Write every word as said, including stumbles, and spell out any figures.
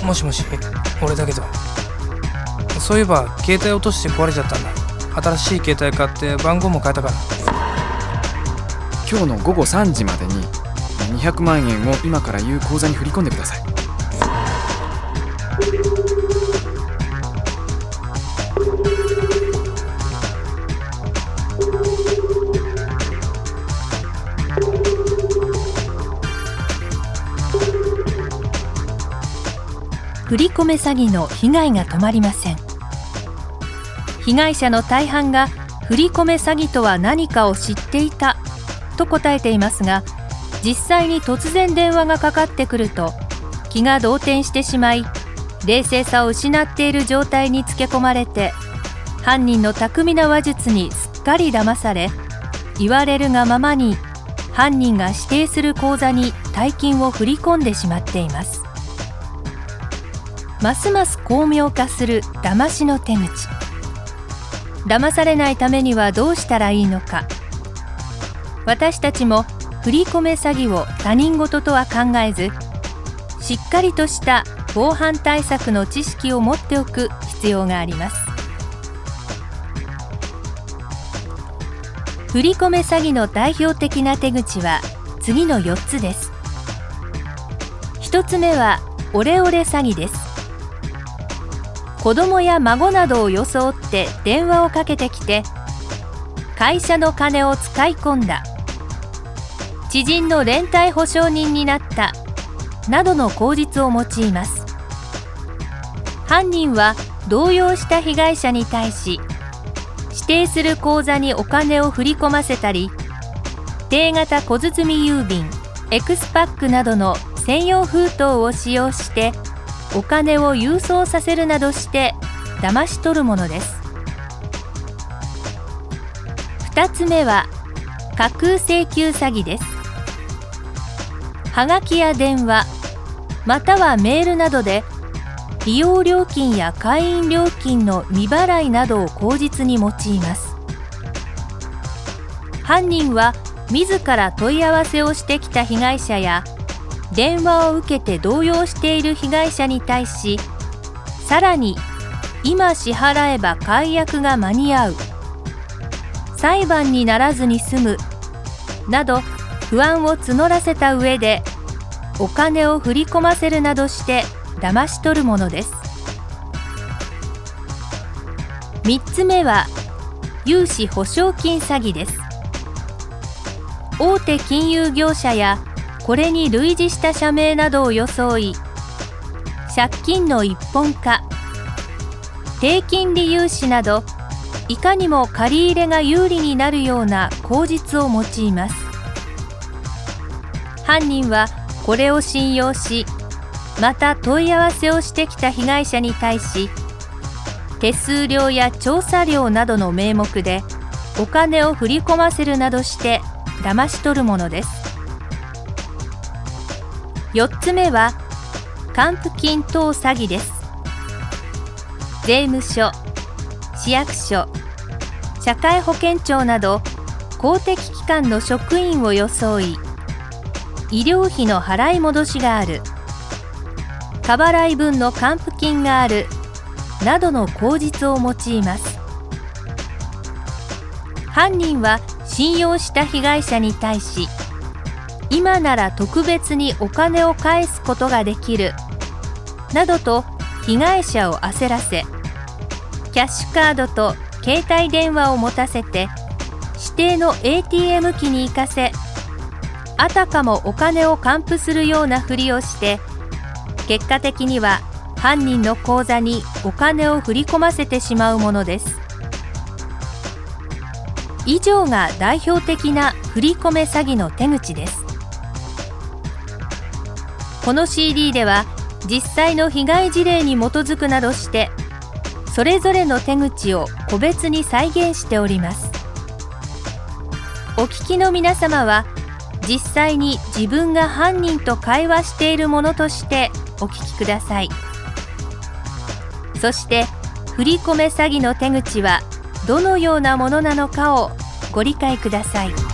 もしもし、俺だけど。そういえば携帯落として壊れちゃったんだ。新しい携帯買って番号も変えたから。 今日のごごさんじまでににひゃくまんえんを今から言う口座に振り込んでください。 振り込め詐欺の被害が止まりません。被害者の大半が振り込め詐欺とは何かを知っていたと答えていますが、実際に突然電話がかかってくると気が動転してしまい、冷静さを失っている状態につけ込まれて、犯人の巧みな話術にすっかり騙され、言われるがままに犯人が指定する口座に大金を振り込んでしまっています。ますます巧妙化する騙しの手口。騙されないためにはどうしたらいいのか。私たちも振り込め詐欺を他人事とは考えず、しっかりとした防犯対策の知識を持っておく必要があります。振り込め詐欺の代表的な手口は次のよっつです。ひとつめはオレオレ詐欺です。子供や孫などを装って電話をかけてきて、会社の金を使い込んだ、知人の連帯保証人になったなどの口実を用います。犯人は動揺した被害者に対し、指定する口座にお金を振り込ませたり、定型小包郵便、エクスパックなどの専用封筒を使用してお金を郵送させるなどして騙し取るものです。ふたつめは架空請求詐欺です。はがきや電話、またはメールなどで利用料金や会員料金の未払いなどを口実に用います。犯人は自ら問い合わせをしてきた被害者や電話を受けて動揺している被害者に対し、さらに今支払えば解約が間に合う、裁判にならずに済むなど不安を募らせた上でお金を振り込ませるなどして騙し取るものです。みっつめは融資保証金詐欺です。大手金融業者やこれに類似した社名などを装い、借金の一本化、低金利融資など、いかにも借り入れが有利になるような口実を用います。犯人はこれを信用し、また問い合わせをしてきた被害者に対し、手数料や調査料などの名目でお金を振り込ませるなどして騙し取るものです。よっつめは還付金等詐欺です。税務署、市役所、社会保険庁など公的機関の職員を装い、医療費の払い戻しがある、過払い分の還付金があるなどの口実を用います。犯人は信用した被害者に対し、今なら特別にお金を返すことができるなどと被害者を焦らせ、キャッシュカードと携帯電話を持たせて指定の エーティーエム 機に行かせ、あたかもお金を還付するようなふりをして、結果的には犯人の口座にお金を振り込ませてしまうものです。以上が代表的な振り込め詐欺の手口です。この シーディー では実際の被害事例に基づくなどして、それぞれの手口を個別に再現しております。お聞きの皆様は、実際に自分が犯人と会話しているものとしてお聞きください。そして振り込め詐欺の手口はどのようなものなのかをご理解ください。